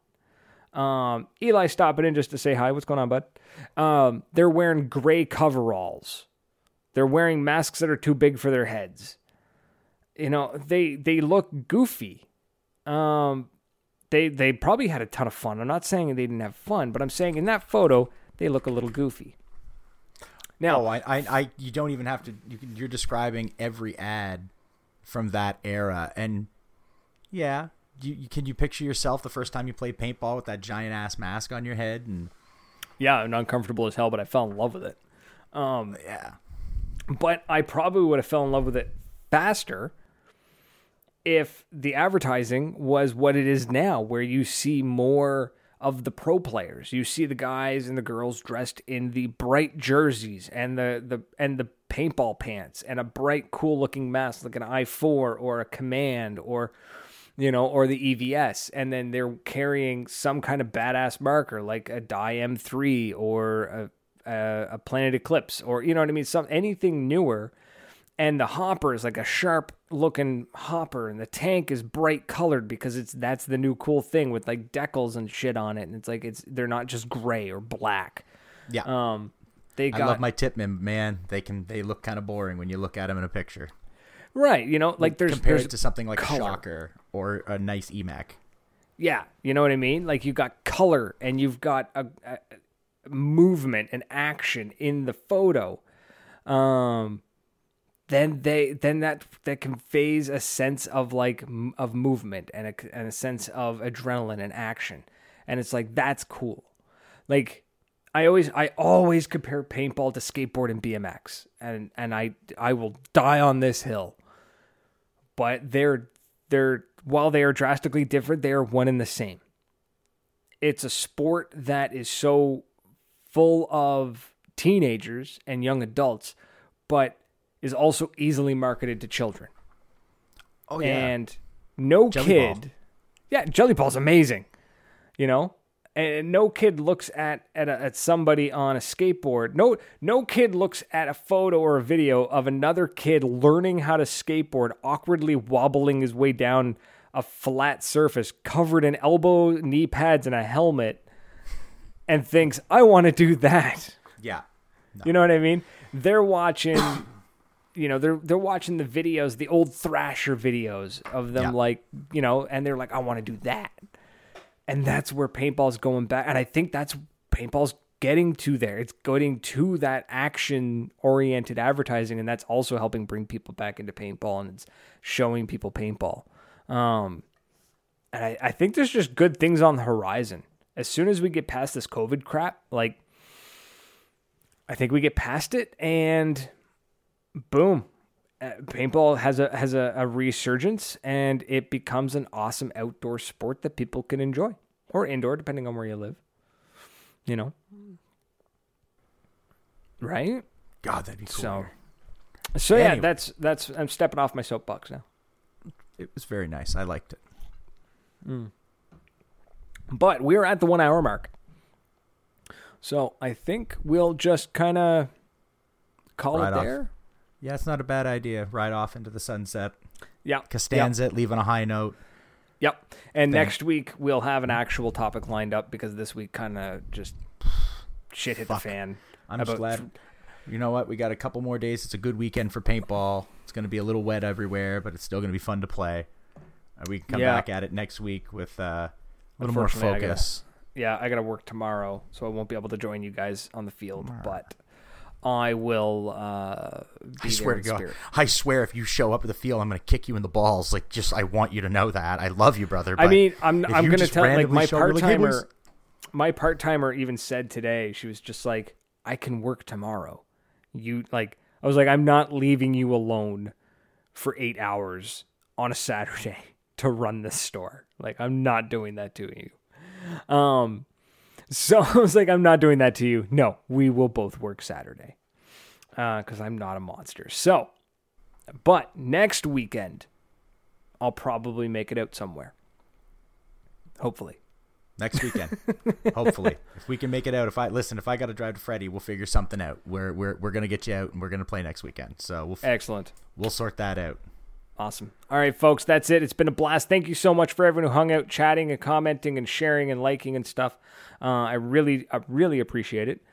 Eli stopping in just to say hi. What's going on, bud? They're wearing gray coveralls. They're wearing masks that are too big for their heads. You know, they look goofy. They probably had a ton of fun. I'm not saying they didn't have fun, but I'm saying in that photo, they look a little goofy. Now, you don't even have to, you're describing every ad from that era. And yeah, can you picture yourself the first time you played paintball with that giant ass mask on your head? And yeah, I'm uncomfortable as hell, but I fell in love with it. Yeah. But I probably would have fell in love with it faster if the advertising was what it is now, where you see more of the pro players. You see the guys and the girls dressed in the bright jerseys and the paintball pants and a bright, cool looking mask like an I-4 or a Command or, you know, or the EVS. And then they're carrying some kind of badass marker like a Die M3 or a Planet Eclipse, or, you know what I mean? Anything newer. And the hopper is like a sharp looking hopper, and the tank is bright colored because that's the new cool thing with like decals and shit on it. And it's like they're not just gray or black. Yeah. I love my Tipman, man. They look kind of boring when you look at them in a picture. Right. You know, like there's it to something like color. A Shocker or a nice EMAC. Yeah. You know what I mean? Like you've got color and you've got a movement and action in the photo. Then that conveys a sense of like of movement and a sense of adrenaline and action, and it's like that's cool. Like I always compare paintball to skateboard and BMX, and I will die on this hill. But they're while they are drastically different, they are one and the same. It's a sport that is so full of teenagers and young adults, but is also easily marketed to children. Oh, yeah. And no Jelly kid... Ball. Yeah, Jelly Ball's amazing. You know? And no kid looks at somebody on a skateboard. No kid looks at a photo or a video of another kid learning how to skateboard, awkwardly wobbling his way down a flat surface, covered in elbow, knee pads, and a helmet, and thinks, I want to do that. Yeah. No. You know what I mean? They're watching, they're watching the videos, the old Thrasher videos of them, and they're like, I want to do that. And that's where paintball's going back. And I think that's paintball's getting to there. It's getting to that action-oriented advertising, and that's also helping bring people back into paintball, and it's showing people paintball. And I think there's just good things on the horizon. As soon as we get past this COVID crap, I think we get past it, and boom, paintball has a resurgence, and it becomes an awesome outdoor sport that people can enjoy, or indoor, depending on where you live. Right? God, that'd be cool. So anyway. Yeah, that's I'm stepping off my soapbox now. It was very nice. I liked it. But we're at the 1 hour mark. So I think we'll just kind of call it there. Yeah, it's not a bad idea. Ride off into the sunset. Yeah. Costanza it, leave on a high note. Yep. And next week we'll have an actual topic lined up, because this week kind of just shit hit the fan. I'm just glad. You know what? We got a couple more days. It's a good weekend for paintball. It's going to be a little wet everywhere, but it's still going to be fun to play. We can come back at it next week with a little more focus. I got to work tomorrow, so I won't be able to join you guys on the field, but I will be there in spirit. I swear if you show up at the field, I'm going to kick you in the balls. I want you to know that. I love you, brother. But I'm going to tell, my part-timer, my part-timer even said today, she was just like, I can work tomorrow. I was like, I'm not leaving you alone for 8 hours on a Saturday to run this store. I'm not doing that to you. So I was like, I'm not doing that to you. No, we will both work Saturday. Because I'm not a monster. So, but next weekend, I'll probably make it out somewhere. Hopefully. Next weekend, hopefully, if we can make it out. If I got to drive to Freddie, we'll figure something out. We're gonna get you out, and we're gonna play next weekend. So excellent. We'll sort that out. Awesome. All right, folks, that's it. It's been a blast. Thank you so much for everyone who hung out, chatting and commenting and sharing and liking and stuff. I really appreciate it.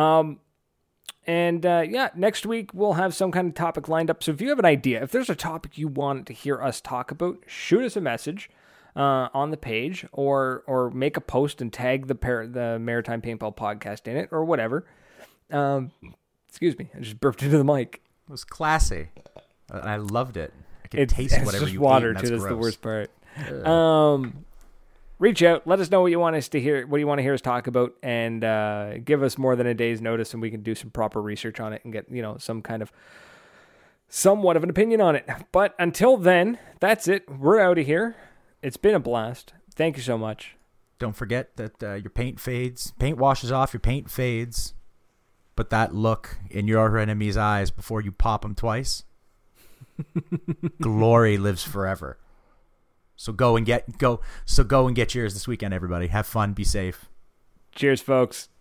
Next week we'll have some kind of topic lined up. So if you have an idea, if there's a topic you want to hear us talk about, shoot us a message. On the page, or make a post and tag the Maritime Paintball Podcast in it, or whatever. Excuse me, I just burped into the mic. It was classy. I loved it. I could taste whatever you water ate, and too. That's the worst part. Reach out. Let us know what you want us to hear. What you want to hear us talk about, and give us more than a day's notice, and we can do some proper research on it and get some kind of somewhat of an opinion on it. But until then, that's it. We're out of here. It's been a blast. Thank you so much. Don't forget that your paint fades. Paint washes off, your paint fades. But that look in your enemy's eyes before you pop them twice, glory lives forever. So go and get yours this weekend, everybody. Have fun. Be safe. Cheers, folks.